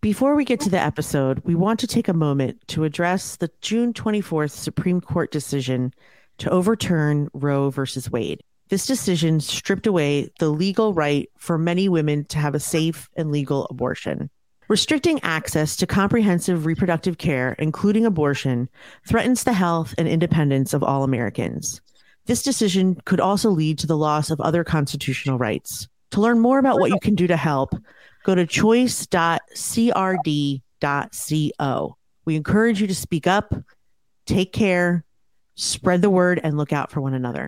Before we get to the episode, we want to take a moment to address the June 24th Supreme Court decision to overturn Roe versus Wade. This decision stripped away the legal right for many women to have a safe and legal abortion. Restricting access to comprehensive reproductive care, including abortion, threatens the health and independence of all Americans. This decision could also lead to the loss of other constitutional rights. To learn more about what you can do to help, go to choice.crd.co. We encourage you to speak up, take care, spread the word, and look out for one another.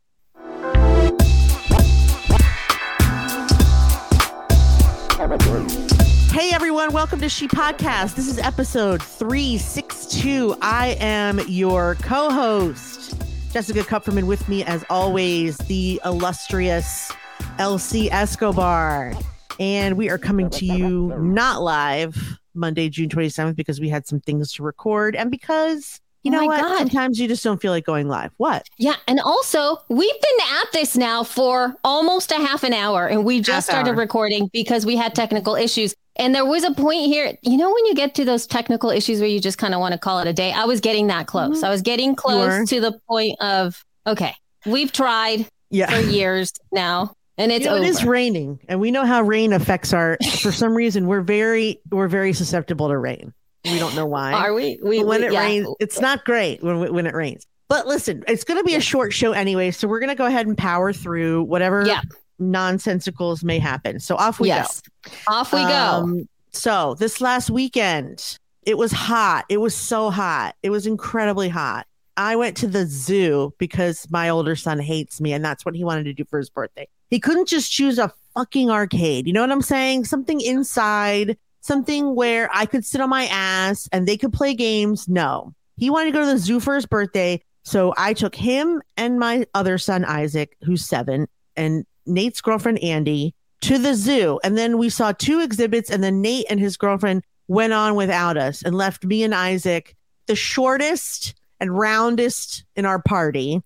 Hey everyone, welcome to She Podcast. This is episode 362. I am your co-host, Jessica Kupferman. With me, as always, the illustrious Elsie Escobar. And we are coming to you not live Monday, June 27th, because we had some things to record and because, you know what, God. Sometimes you just don't feel like going live. What? Yeah. And also, we've been at this now for almost a half an hour, and we just started recording because we had technical issues. And there was a point here, you know, when you get to those technical issues where you just kind of want to call it a day, I was getting that close. I was getting close to the point of, okay, we've tried for years now. And it's over. It is raining, and we know how rain affects our. For some reason, we're very susceptible to rain. We don't know why. Are we? When it rains, it's not great when it rains. But listen, it's going to be a short show anyway, so we're going to go ahead and power through whatever nonsensicals may happen. So off we go. Off we go. So this last weekend, it was hot. It was so hot. It was incredibly hot. I went to the zoo because my older son hates me, and that's what he wanted to do for his birthday. He couldn't just choose a fucking arcade. You know what I'm saying? Something inside, something where I could sit on my ass and they could play games. No, he wanted to go to the zoo for his birthday. So I took him and my other son, Isaac, who's 7, and Nate's girlfriend, Andy, to the zoo. And then we saw 2 exhibits, and then Nate and his girlfriend went on without us and left me and Isaac, the shortest and roundest in our party,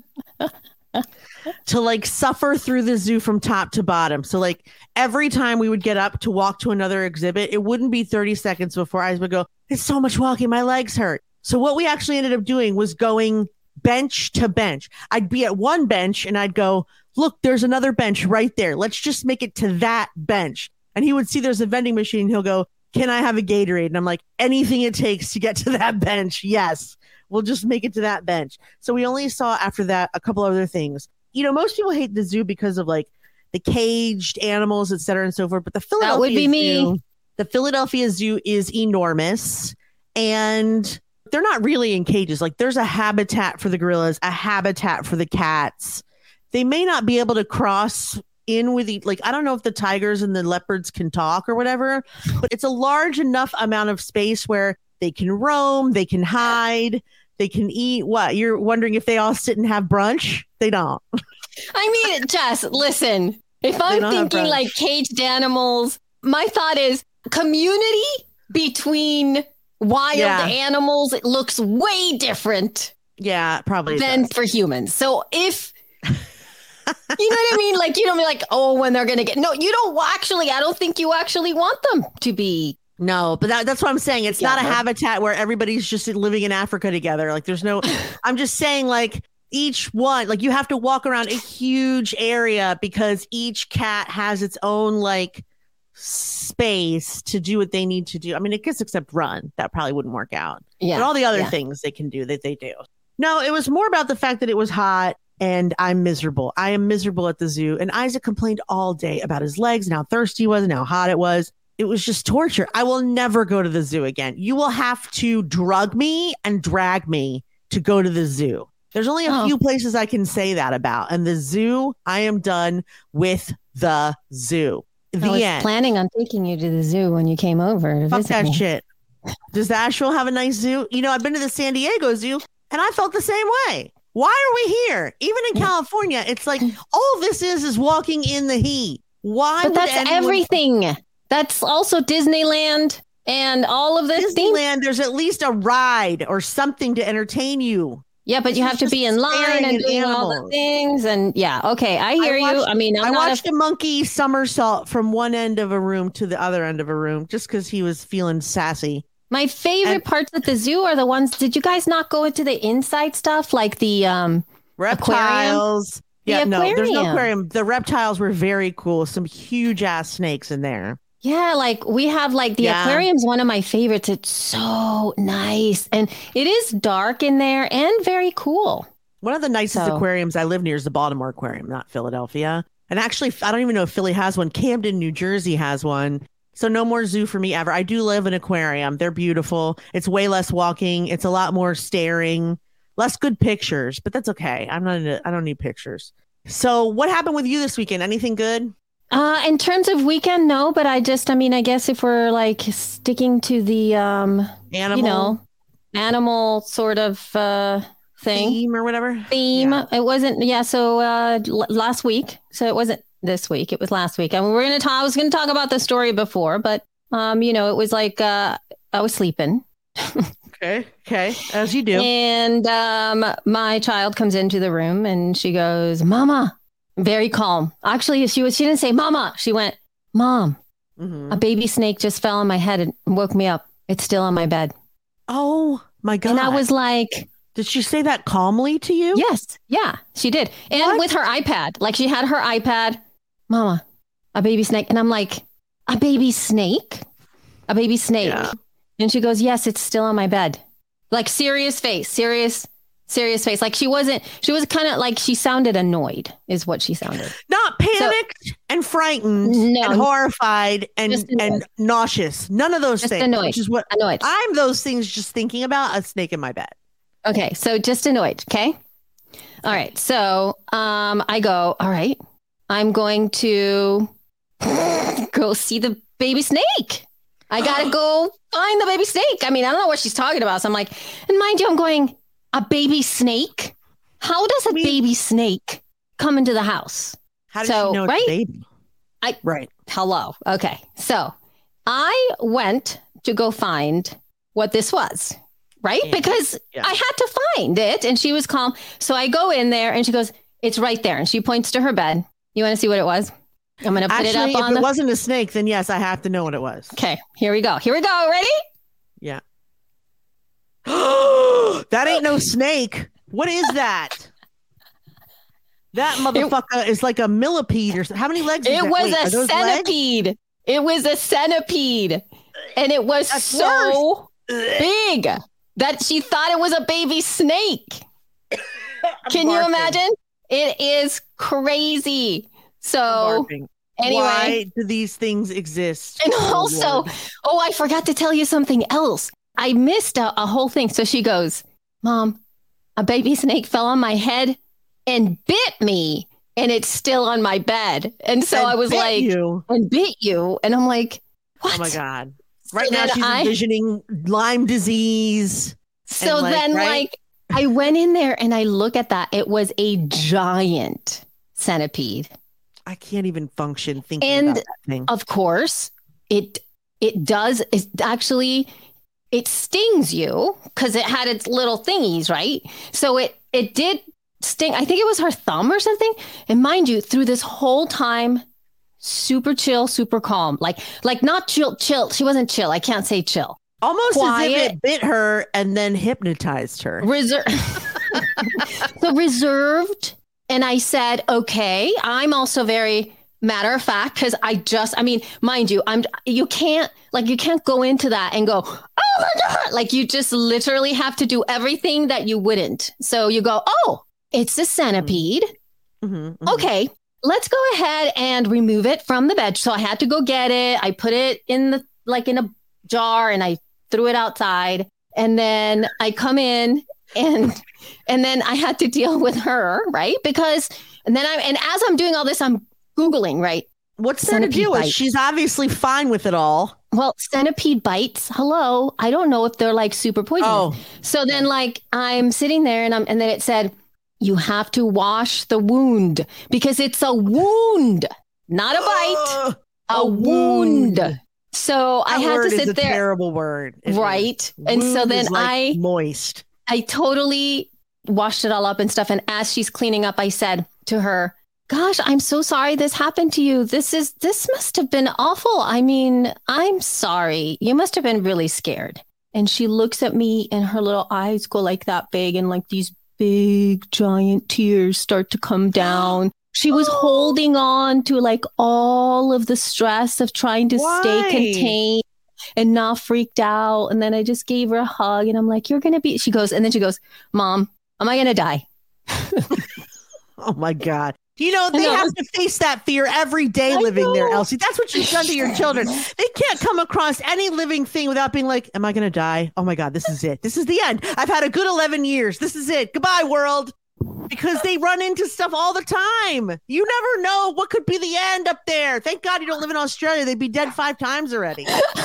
to like suffer through the zoo from top to bottom. So like every time we would get up to walk to another exhibit, it wouldn't be 30 seconds before Isaac would go, "It's so much walking, my legs hurt." So what we actually ended up doing was going bench to bench. I'd be at one bench and I'd go, "Look, there's another bench right there. Let's just make it to that bench." And he would see there's a vending machine. He'll go, "Can I have a Gatorade?" And I'm like, anything it takes to get to that bench. Yes, we'll just make it to that bench. So we only saw after that a couple other things. You know, most people hate the zoo because of like the caged animals, et cetera, and so forth. But the Philadelphia Zoo is enormous, and they're not really in cages. Like there's a habitat for the gorillas, a habitat for the cats. They may not be able to cross in with I don't know if the tigers and the leopards can talk or whatever, but it's a large enough amount of space where they can roam, they can hide, they can eat. What? You're wondering if they all sit and have brunch? They don't. I mean, Jess, listen, if I'm thinking like caged animals, my thought is community between wild animals. It looks way different. Yeah, probably than for humans. So if you know what I mean? Like, you don't be like, oh, when they're going to get, no, you don't actually, I don't think you actually want them to be. No, but that's what I'm saying. It's not a habitat where everybody's just living in Africa together. Like there's no, I'm just saying like each one, like you have to walk around a huge area because each cat has its own like space to do what they need to do. I mean, I guess except run, that probably wouldn't work out. Yeah. But all the other things they can do that they do. No, it was more about the fact that it was hot. And I'm miserable. I am miserable at the zoo. And Isaac complained all day about his legs and how thirsty he was and how hot it was. It was just torture. I will never go to the zoo again. You will have to drug me and drag me to go to the zoo. There's only a few places I can say that about. And the zoo, I am done with the zoo. I was planning on taking you to the zoo when you came over to Fuck visit that me. shit. Does the Asheville have a nice zoo? You know, I've been to the San Diego Zoo and I felt the same way. Why are we here? Even in California, it's like all this is walking in the heat. Why? But that's everything. That's also Disneyland and all of this. Disneyland, there's at least a ride or something to entertain you. Yeah, but you have to be in line and doing all the things. And yeah, okay, I hear you. I mean, I watched a monkey somersault from one end of a room to the other end of a room just because he was feeling sassy. My favorite parts at the zoo are the ones. Did you guys not go into the inside stuff like the reptiles? Aquarium? No, there's no aquarium. The reptiles were very cool. Some huge ass snakes in there. Yeah, like we have like the aquarium's one of my favorites. It's so nice. And it is dark in there and very cool. One of the nicest aquariums I live near is the Baltimore Aquarium, not Philadelphia. And actually, I don't even know if Philly has one. Camden, New Jersey has one. So no more zoo for me ever. I do live in an aquarium. They're beautiful. It's way less walking. It's a lot more staring, less good pictures, but that's okay. I don't need pictures. So what happened with you this weekend? Anything good? In terms of weekend, no, but I guess if we're like sticking to the animal sort of thing, theme or whatever. It wasn't. Yeah. So last week. So it wasn't this week. It was last week. I mean, I was gonna talk about the story before, but it was like I was sleeping. Okay. As you do. And my child comes into the room and she goes, "Mama." Very calm. Actually, she didn't say mama. She went, "Mom, a baby snake just fell on my head and woke me up. It's still on my bed." Oh my God. And I was like, did she say that calmly to you? Yes. Yeah, she did. And with her iPad, like she had her iPad, "Mama, a baby snake." And I'm like, "A baby snake? A baby snake?" Yeah. And she goes, "Yes, it's still on my bed." Like serious face. Like she was kind of like she sounded annoyed is what she sounded. Not panicked and frightened and horrified and nauseous. None of those things. Annoyed. Which is what annoyed. I'm those things just thinking about a snake in my bed. Okay. So just annoyed. Okay. All right. So I go, all right, I'm going to go see the baby snake. I got to go find the baby snake. I mean, I don't know what she's talking about. So I'm like, and mind you, I'm going, a baby snake? How does a baby snake come into the house? How does she know it's a baby? Right. Hello. Okay. So I went to go find what this was, right? Yeah. Because I had to find it and she was calm. So I go in there and she goes, "It's right there." And she points to her bed. You want to see what it was? I'm going to put it up on if it wasn't a snake, then yes, I have to know what it was. Okay. Here we go. Ready? Yeah. That ain't no snake. What is that? That motherfucker is like a millipede or something. How many legs? It was a centipede. Legs? It was a centipede. And it was so big that she thought it was a baby snake. Can you imagine? It is crazy. So anyway. Why do these things exist? And also, I forgot to tell you something else. I missed a whole thing. So she goes, "Mom, a baby snake fell on my head and bit me, and it's still on my bed." And so I was like, "And bit you?" And I'm like, "What?" Oh my God. Right now she's envisioning Lyme disease. So I went in there and I look at that. It was a giant centipede. I can't even function thinking about that thing. Of course, it does. It stings you because it had its little thingies, right? So it did sting. I think it was her thumb or something. And mind you, through this whole time, super chill, super calm. Like not chill. She wasn't chill. I can't say chill. Almost quiet. As if it bit her and then hypnotized her. So reserved. And I said, okay, I'm also very matter of fact, because mind you, you can't go into that and go, "Oh my God." Like you just literally have to do everything that you wouldn't. So you go, "Oh, it's a centipede." Mm-hmm, mm-hmm. Okay, let's go ahead and remove it from the bed. So I had to go get it. I put it in a jar and I threw it outside. And then I come in and then I had to deal with her, right? And as I'm doing all this, I'm Googling, right? What's there to deal with? She's obviously fine with it all. Well, centipede bites. Hello. I don't know if they're like super poisonous. Oh. So then I'm sitting there and then it said, "You have to wash the wound because it's a wound, not a bite, a wound." So I had to sit there. Terrible word. Right. And so then moist. I totally washed it all up and stuff. And as she's cleaning up, I said to her, gosh, I'm so sorry this happened to you. This must have been awful. I mean, I'm sorry. You must have been really scared. And she looks at me and her little eyes go like that big, and like these big giant tears start to come down. She was holding on to like all of the stress of trying to stay contained and not freaked out. And then I just gave her a hug and I'm like, you're going to be, she goes, Mom, am I going to die? Oh my God. You know, they have to face that fear every day living there, Elsie. That's what you've done to your children. They can't come across any living thing without being like, am I going to die? Oh my God, this is it. This is the end. I've had a good 11 years. This is it. Goodbye, world. Because they run into stuff all the time. You never know what could be the end up there. Thank God you don't live in Australia. They'd be dead 5 times already.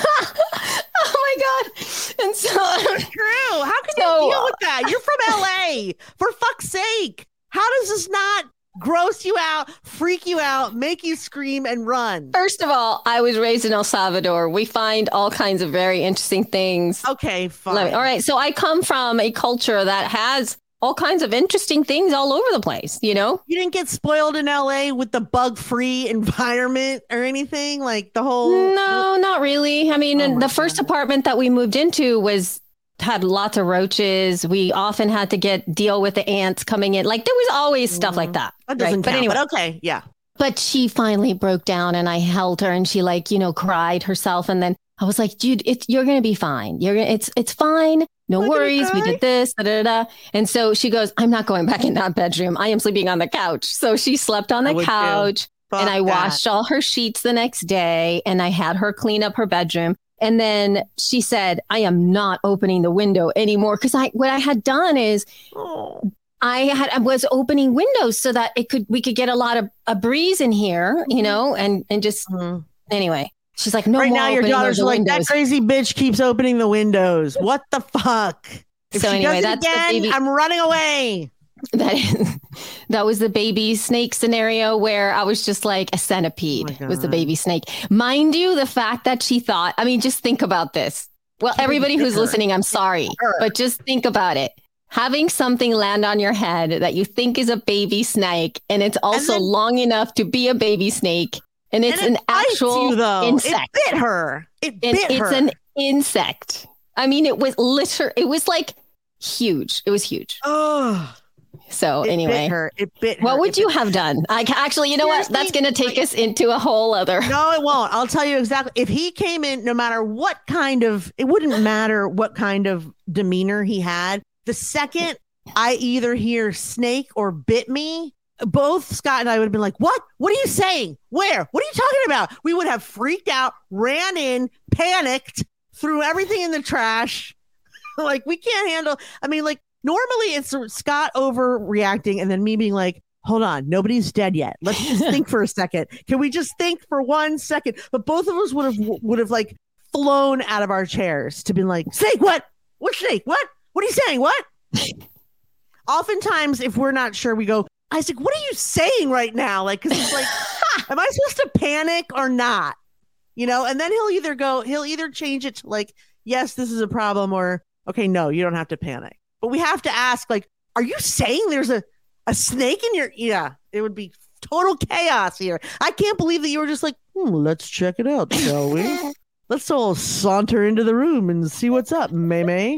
Oh my God. And so it's true. How can you deal with that? You're from LA. For fuck's sake. How does this not gross you out, freak you out, make you scream and run? First of all, I was raised in El Salvador. We find all kinds of very interesting things. Okay, fine. All right. So I come from a culture that has all kinds of interesting things all over the place, you know? You didn't get spoiled in LA with the bug-free environment or anything? Like the whole... No, not really. I mean, the first apartment that we moved into had lots of roaches. We often had to deal with the ants coming in. Like there was always stuff like that. That doesn't count, but anyway, okay, yeah. But she finally broke down and I held her and she like, cried herself. And then I was like, dude, you're going to be fine. It's fine. No worries. We did this. Da, da, da. And so she goes, I'm not going back in that bedroom. I am sleeping on the couch. So she slept on the couch and I washed all her sheets the next day and I had her clean up her bedroom. And then she said, I am not opening the window anymore. Because what I had done is I was opening windows so that we could get a lot of a breeze in here, and just anyway. She's like, no, right more now your daughters are like, windows. That crazy bitch keeps opening the windows. What the fuck? If so anyway, that's again, I'm running away. That was the baby snake scenario where I was just like a centipede was the baby snake. Mind you, the fact that she thought, I mean, just think about this. Well, everybody who's listening, I'm sorry, but just think about it. Having something land on your head that you think is a baby snake and it's also long enough to be a baby snake. And it's an actual insect. It bit her. It's an insect. I mean, it was like huge. It was huge. Oh. So anyway, it bit her. What would you have done? Actually, you know what? That's going to take us into a whole other. No, it won't. I'll tell you exactly. If he came in, no matter what it wouldn't matter what kind of demeanor he had. The second I either hear snake or bit me, both Scott and I would have been like, what? What are you saying? Where? What are you talking about? We would have freaked out, ran in, panicked, threw everything in the trash. Like, we can't handle. I mean, like, normally it's Scott overreacting and then me being like, hold on, nobody's dead yet. Let's just think for a second. Can we just think for 1 second? But both of us would have like flown out of our chairs to be like, snake, what? What snake? What? What are you saying? What? Oftentimes, if we're not sure, we go, Isaac, what are you saying right now? Like, because he's like, am I supposed to panic or not? And then he'll either change it to like, yes, this is a problem, or okay, no, you don't have to panic. But we have to ask, like, are you saying there's a snake in your? Yeah, it would be total chaos here. I can't believe that you were just like, let's check it out, shall we? Let's all saunter into the room and see what's up, May.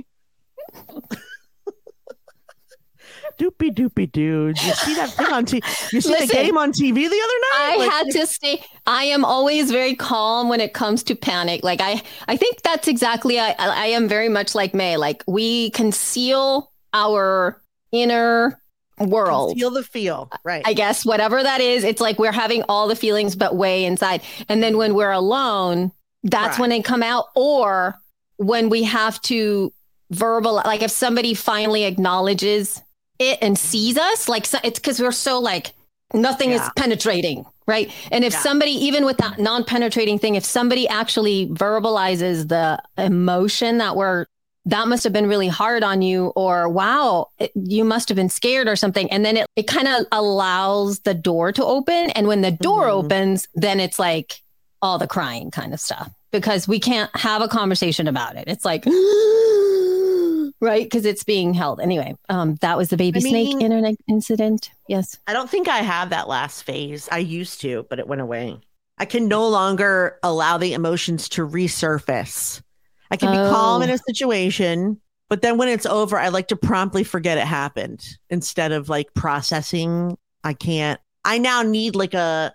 Doopy doopy doo. Did you see that thing on TV? You see the game on TV the other night? I had to stay. I am always very calm when it comes to panic. Like I think that's exactly. I am very much like May. Like we conceal our inner world. Conceal the feel, right? I guess whatever that is. It's like we're having all the feelings, but way inside. And then when we're alone, that's when they come out. Or when we have to verbal, like if somebody finally acknowledges it and sees us, like it's because we're so like nothing is penetrating, right? And if somebody, even with that non-penetrating thing, if somebody actually verbalizes the emotion that must have been really hard on you, or wow, you must have been scared or something, and then it kind of allows the door to open. And when the door opens, then it's like all the crying kind of stuff, because we can't have a conversation about it. It's like right? Because it's being held. Anyway, that was the baby snake internet incident. Yes. I don't think I have that last phase. I used to, but it went away. I can no longer allow the emotions to resurface. I can be calm in a situation, but then when it's over, I like to promptly forget it happened instead of like processing. I now need like a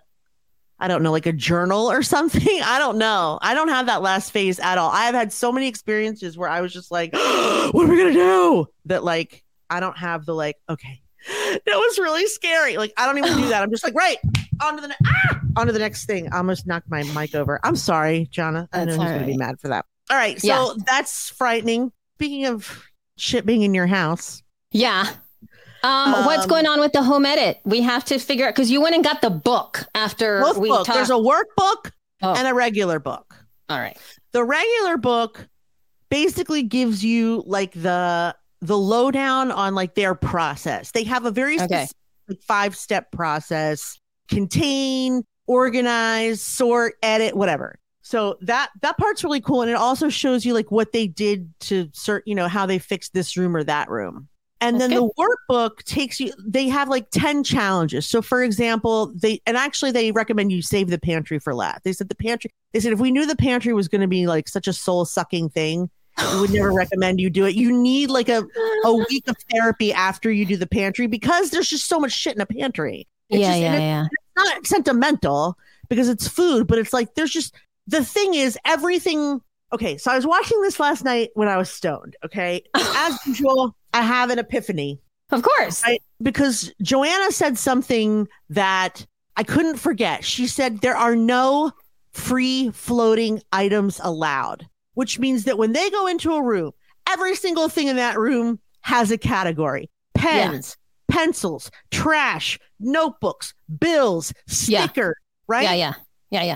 journal or something. I don't know. I don't have that last phase at all. I have had so many experiences where I was just like, what are we going to do? That like, I don't have the like, okay, that was really scary. Like, I don't even do that. I'm just like, right, on to the next thing. I almost knocked my mic over. I'm sorry, Jonna. I know he's going to be mad for that. All right. So that's frightening. Speaking of shit being in your house. Yeah. What's going on with the home edit? We have to figure out, because you went and got the book after we talked. There's a workbook and a regular book. All right. The regular book basically gives you like the lowdown on like their process. They have a very specific 5-step process: contain, organize, sort, edit, whatever. So that part's really cool. And it also shows you like what they did to how they fixed this room or that room. And then the workbook they have like 10 challenges. So for example, they recommend you save the pantry for last. They said if we knew the pantry was going to be like such a soul sucking thing, we would never recommend you do it. You need like a week of therapy after you do the pantry, because there's just so much shit in a pantry. It's not sentimental because it's food, but it's like, the thing is everything. Okay. So I was watching this last night when I was stoned. Okay. As usual, I have an epiphany. Of course. Because Joanna said something that I couldn't forget. She said there are no free floating items allowed, which means that when they go into a room, every single thing in that room has a category: pens, pencils, trash, notebooks, bills, sticker, right? Yeah.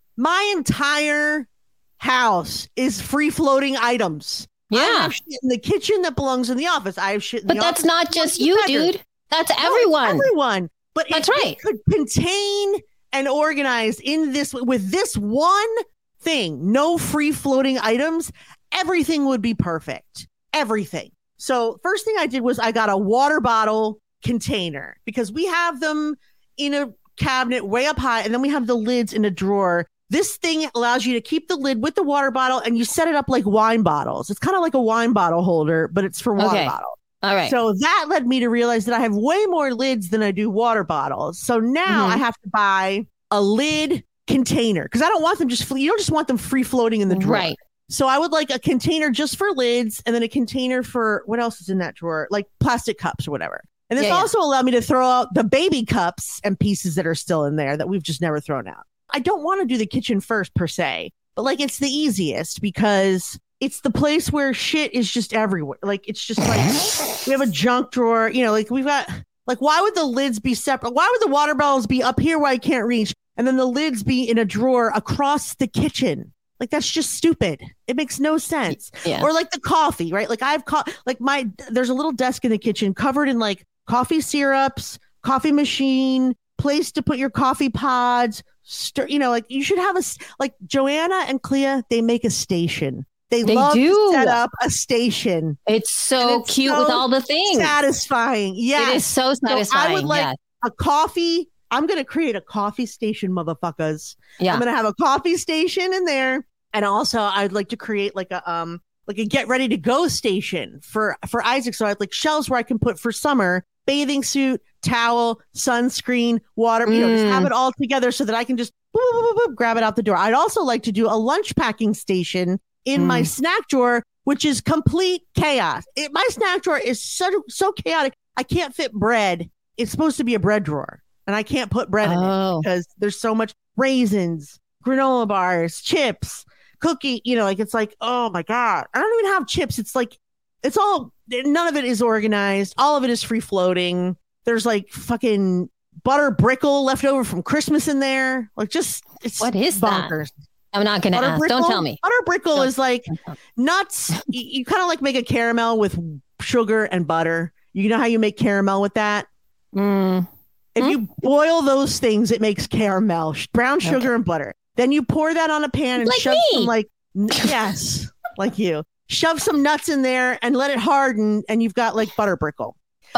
My entire house is free floating items. Yeah. I have shit in the kitchen that belongs in the office. I have shit in the office. But that's not just you, dude. That's everyone. Everyone. But that's right. It could contain and organize with this one thing, no free floating items, everything would be perfect. Everything. So first thing I did was I got a water bottle container, because we have them in a cabinet way up high, and then we have the lids in a drawer. This thing allows you to keep the lid with the water bottle, and you set it up like wine bottles. It's kind of like a wine bottle holder, but it's for water bottles. All right. So that led me to realize that I have way more lids than I do water bottles. So now I have to buy a lid container, because I don't want them you don't just want them free floating in the drawer. Right. So I would like a container just for lids, and then a container for what else is in that drawer, like plastic cups or whatever. And this also allowed me to throw out the baby cups and pieces that are still in there that we've just never thrown out. I don't want to do the kitchen first per se, but like it's the easiest because it's the place where shit is just everywhere. Like it's just like we have a junk drawer, like we've got like, why would the lids be separate? Why would the water bottles be up here where I can't reach, and then the lids be in a drawer across the kitchen? Like that's just stupid. It makes no sense. Yeah. Or like the coffee, right? Like there's a little desk in the kitchen covered in like coffee syrups, coffee machine, place to put your coffee pods. Like you should have like Joanna and Clea, they make a station. They love to set up a station. It's so cute with all the things. Satisfying. Yeah. It is so satisfying. So I would like a coffee. I'm going to create a coffee station, motherfuckers. Yeah. I'm going to have a coffee station in there. And also I'd like to create like a get ready to go station for Isaac. So I have like shelves where I can put for summer bathing suit, towel, sunscreen, water, just have it all together so that I can just grab it out the door. I'd also like to do a lunch packing station in my snack drawer, which is complete chaos. My snack drawer is so chaotic. I can't fit bread. It's supposed to be a bread drawer, and I can't put bread in it because there's so much raisins, granola bars, chips, cookie, it's like, oh my God, I don't even have chips. It's like, none of it is organized. All of it is free floating. There's like fucking butter brickle left over from Christmas in there. Like it's what is bonkers. That? I'm not going to ask. Brickle? Don't tell me. Butter brickle is like nuts. You kind of like make a caramel with sugar and butter. You know how you make caramel with that? If you boil those things, it makes caramel, brown sugar and butter. Then you pour that on a pan and shove some yes, like you. shove some nuts in there and let it harden, and you've got like butter brickle.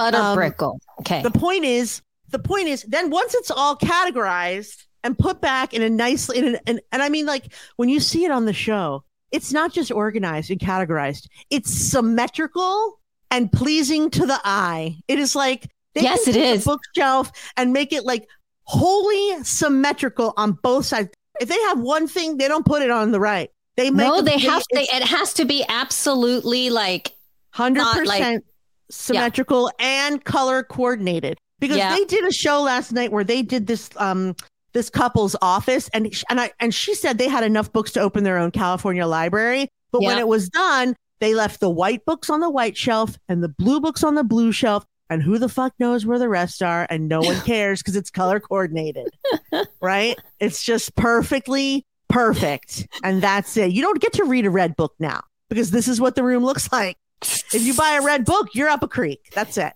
Okay. The point is, then once it's all categorized and put back in a nice, and I mean, like when you see it on the show, it's not just organized and categorized; it's symmetrical and pleasing to the eye. It is like yes, it is a bookshelf and make it like wholly symmetrical on both sides. If they have one thing, they don't put it on the right. It has to be absolutely like 100% symmetrical and color coordinated. Because they did a show last night where they did this this couple's office, and she said they had enough books to open their own California library. But when it was done, they left the white books on the white shelf and the blue books on the blue shelf. And who the fuck knows where the rest are? And no one cares because it's color coordinated, right? It's just perfectly perfect. And that's it. You don't get to read a red book now because this is what the room looks like. If you buy a red book, you're up a creek. That's it.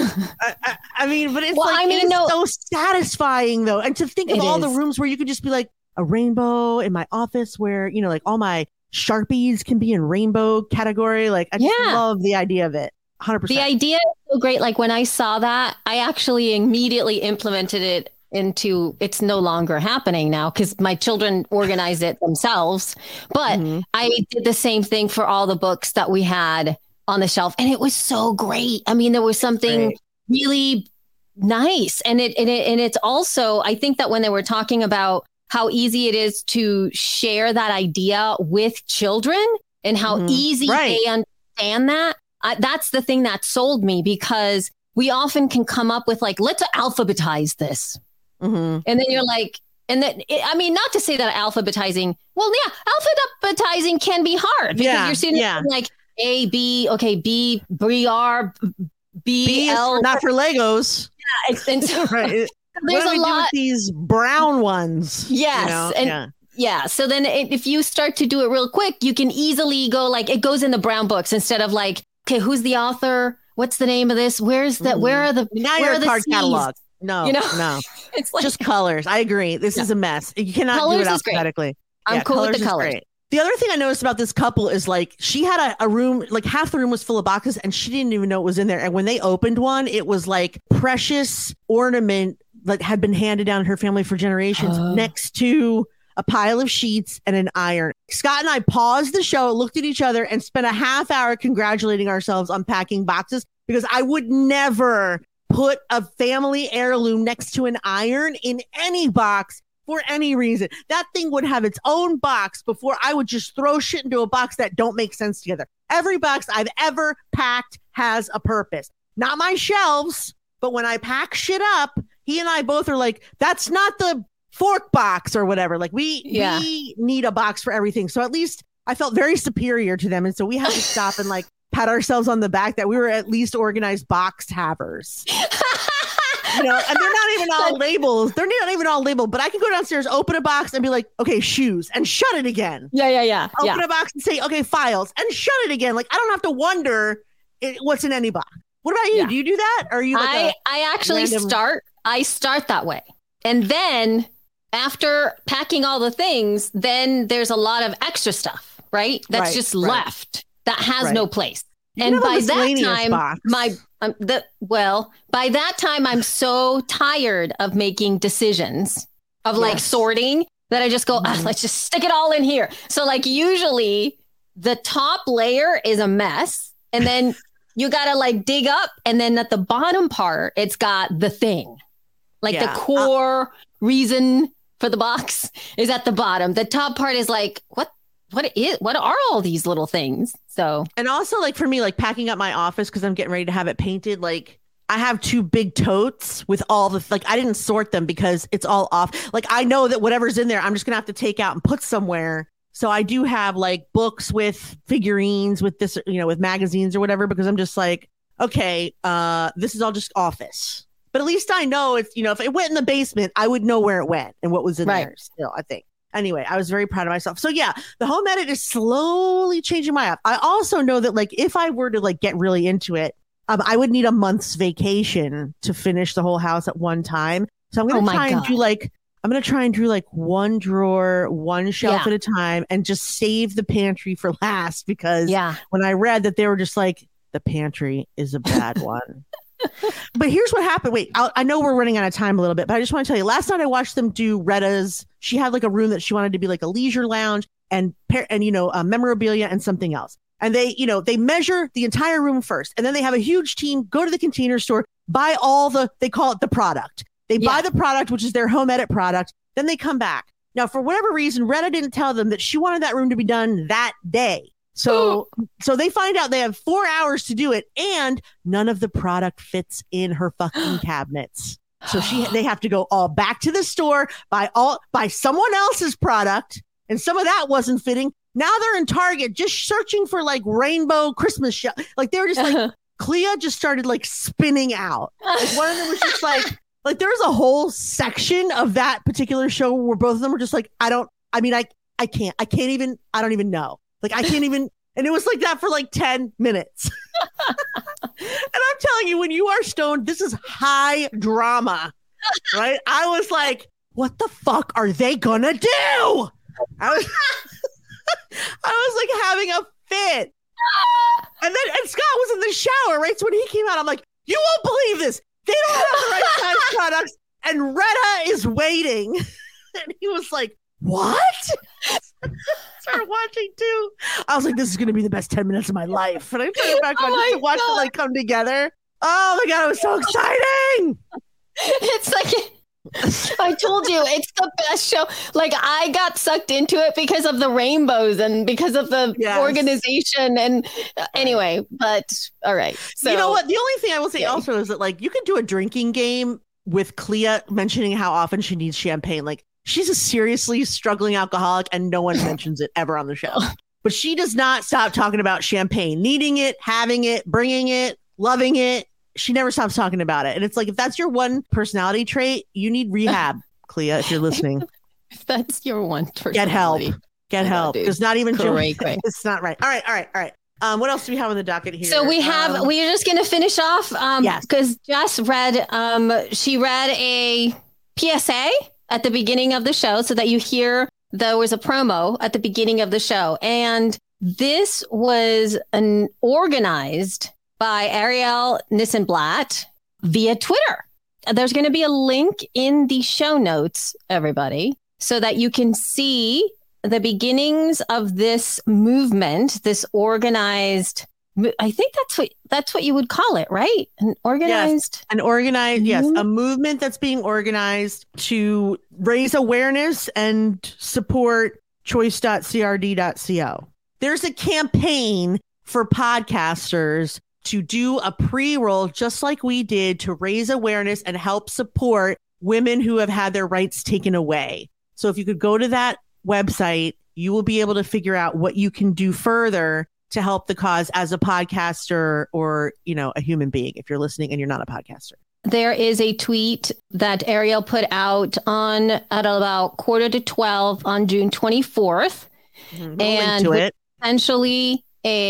I mean, but it's so satisfying though. And to think of all the rooms where you could just be like a rainbow in my office where, you know, like all my Sharpies can be in rainbow category. Like I just love the idea of it. 100%. The idea is so great. Like when I saw that, I actually immediately implemented it into it's no longer happening now because my children organize it themselves. But I did the same thing for all the books that we had on the shelf. And it was so great. I mean, there was something really nice. And it's also, I think that when they were talking about how easy it is to share that idea with children and how easy they understand that. That's the thing that sold me because we often can come up with like, let's alphabetize this. And then you're like, and then, I mean, not to say that alphabetizing, alphabetizing can be hard because you're sitting there like A, B, okay, B, R, B, L. Not for Legos. Yeah. And so, there's a lot. With these brown ones. Yes. You know? Yeah. So then if you start to do it real quick, you can easily go like it goes in the brown books instead of like, okay, who's the author? What's the name of this? Where's that? Where are the card catalog? No, no. It's like, just colors. I agree. This is a mess. You cannot do it alphabetically. I'm cool with the colors. The other thing I noticed about this couple is like she had a room, like half the room was full of boxes and she didn't even know it was in there. And when they opened one, it was like precious ornament that had been handed down in her family for generations next to a pile of sheets and an iron. Scott and I paused the show, looked at each other and spent a half hour congratulating ourselves on packing boxes because I would never put a family heirloom next to an iron in any box for any reason. That thing would have its own box before I would just throw shit into a box that don't make sense together. Every box I've ever packed has a purpose. Not my shelves, but when I pack shit up, he and I both are like, that's not the fork box or whatever. Like we need a box for everything. So at least I felt very superior to them. And so we had to stop and like pat ourselves on the back that we were at least organized box havers. You know, and they're not even all labels. They're not even all labeled, but I can go downstairs, open a box and be like, okay, shoes and shut it again. Yeah. Open a box and say, okay, files and shut it again. Like I don't have to wonder what's in any box. What about you? Yeah. Do you do that? Or are you like I actually start that way. And then after packing all the things, then there's a lot of extra stuff, right? That's just left that has no place. And by that time, by that time, I'm so tired of making decisions of like sorting that I just go, let's just stick it all in here. So like usually the top layer is a mess and then you got to like dig up. And then at the bottom part, it's got the thing, like the core reason for the box is at the bottom. The top part is like, what are all these little things? So, and also like for me, like packing up my office because I'm getting ready to have it painted. Like I have 2 big totes with all the like I didn't sort them because it's all off. Like I know that whatever's in there, I'm just gonna have to take out and put somewhere. So I do have like books with figurines with this, you know, with magazines or whatever, because I'm just like, okay, this is all just office. But at least I know it's, you know, if it went in the basement, I would know where it went and what was in there still, I think. Anyway, I was very proud of myself. So yeah, the home edit is slowly changing my app. I also know that like if I were to like get really into it, I would need a month's vacation to finish the whole house at one time. So I'm going to try and do like I'm going to try and do like one drawer, one shelf at a time and just save the pantry for last because when I read that they were just like, the pantry is a bad one. But here's what happened. Wait, I know we're running out of time a little bit, but I just want to tell you, last night I watched them do Retta's. She had like a room that she wanted to be like a leisure lounge and memorabilia and something else. And they measure the entire room first. And then they have a huge team go to the Container Store, buy they call it the product. They buy the product, which is their home edit product. Then they come back. Now, for whatever reason, Retta didn't tell them that she wanted that room to be done that day. So they find out they have 4 hours to do it, and none of the product fits in her fucking cabinets. So they have to go all back to the store, buy someone else's product, and some of that wasn't fitting. Now they're in Target just searching for like rainbow Christmas shell. Like they were just like Clea just started like spinning out. Like one of them was just like there was a whole section of that particular show where both of them were just like, I don't even know. Like, I can't even. And it was like that for like 10 minutes. And I'm telling you, when you are stoned, this is high drama, right? I was like, what the fuck are they going to do? I was like having a fit. And Scott was in the shower, right? So when he came out, I'm like, you won't believe this. They don't have the right size products. And Retta is waiting. And he was like, what? Started watching too. I was like, this is going to be the best 10 minutes of my life. And I turned it back on just to watch them like come together. Oh my God, it was so exciting. It's like, I told you, it's the best show. Like I got sucked into it because of the rainbows and because of the organization. And anyway, but all right. So you know what? The only thing I will say also is that like you could do a drinking game with Clea mentioning how often she needs champagne. Like she's a seriously struggling alcoholic and no one mentions it ever on the show. But she does not stop talking about champagne, needing it, having it, bringing it, loving it. She never stops talking about it. And it's like, if that's your one personality trait, you need rehab, Clea, if you're listening. If that's your one personality. Get help. It's not even great. It's not right. All right. What else do we have on the docket here? So we're just going to finish off because Jess read, she read a PSA at the beginning of the show so that you hear there was a promo at the beginning of the show. And this was organized by Ariel Nissenblatt via Twitter. There's going to be a link in the show notes, everybody, so that you can see the beginnings of this movement, this organized. I think that's what you would call it, right? An organized, a movement that's being organized to raise awareness and support choice.crd.co. There's a campaign for podcasters to do a pre-roll just like we did to raise awareness and help support women who have had their rights taken away. So if you could go to that website, you will be able to figure out what you can do further to help the cause as a podcaster or, a human being if you're listening and you're not a podcaster. There is a tweet that Ariel put out at about 11:45 on June 24th. Mm-hmm. And essentially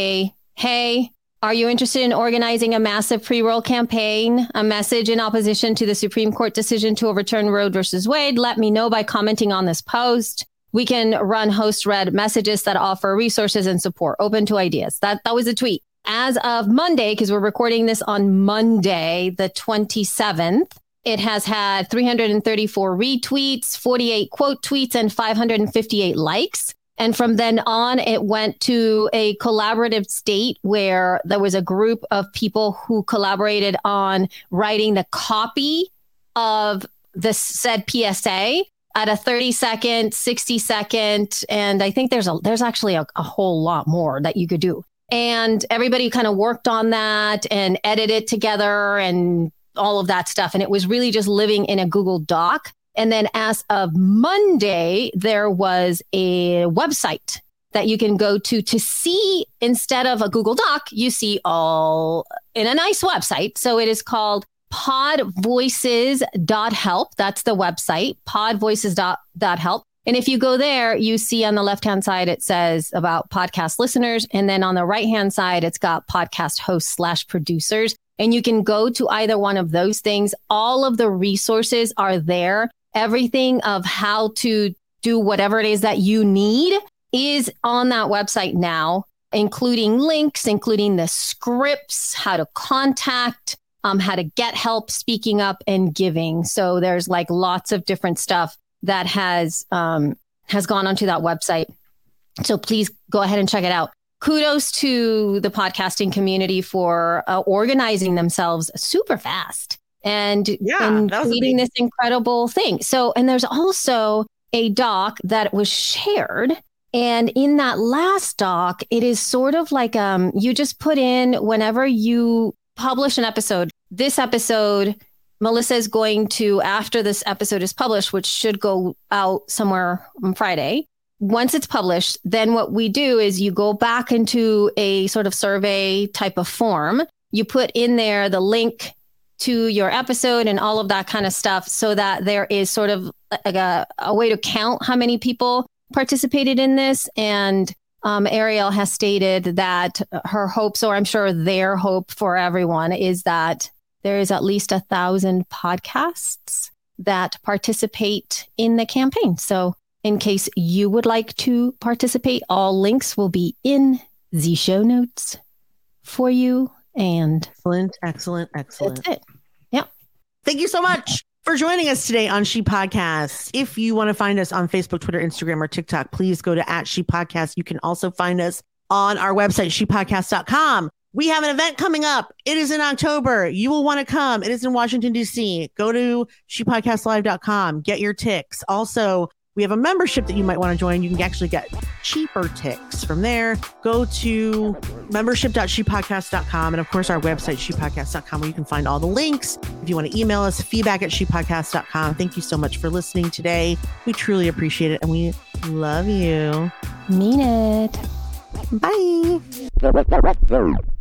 hey, are you interested in organizing a massive pre-roll campaign, a message in opposition to the Supreme Court decision to overturn Roe versus Wade? Let me know by commenting on this post. We can run host-read messages that offer resources and support, open to ideas. That was a tweet. As of Monday, because we're recording this on Monday, the 27th, it has had 334 retweets, 48 quote tweets, and 558 likes. And from then on, it went to a collaborative state where there was a group of people who collaborated on writing the copy of the said PSA at a 30-second, 60-second. And I think there's actually a whole lot more that you could do. And everybody kind of worked on that and edited together and all of that stuff. And it was really just living in a Google Doc. And then as of Monday, there was a website that you can go to see, instead of a Google Doc, you see all in a nice website. So it is called podvoices.help. That's the website, podvoices.help. And if you go there, you see on the left-hand side, it says about podcast listeners. And then on the right-hand side, it's got podcast hosts /producers. And you can go to either one of those things. All of the resources are there. everything of how to do whatever it is that you need is on that website now, including links, including the scripts, how to contact, how to get help speaking up and giving. So there's like lots of different stuff that has gone onto that website. So please go ahead and check it out. Kudos to the podcasting community for organizing themselves super fast and creating this incredible thing. So, and there's also a doc that was shared. And in that last doc, it is sort of like you just put in whenever you publish an episode. This episode, Melissa is going to, after this episode is published, which should go out somewhere on Friday. Once it's published, then what we do is you go back into a sort of survey type of form. You put in there the link to your episode and all of that kind of stuff so that there is sort of like a way to count how many people participated in this. And Ariel has stated that her hopes, or I'm sure their hope for everyone, is that there is at least 1,000 podcasts that participate in the campaign. So in case you would like to participate, all links will be in the show notes for you. And excellent. That's it. Yeah. Thank you so much for joining us today on She Podcasts. If you want to find us on Facebook, Twitter, Instagram, or TikTok, please go to @ShePodcasts. You can also find us on our website, shepodcast.com. We have an event coming up. It is in October. You will want to come. It is in Washington, D.C. Go to shepodcastlive.com. Get your ticks. Also, we have a membership that you might want to join. You can actually get cheaper ticks from there. Go to membership.shepodcast.com. And of course, our website, shepodcast.com, where you can find all the links. If you want to email us, feedback@shepodcast.com. Thank you so much for listening today. We truly appreciate it. And we love you. Mean it. Bye.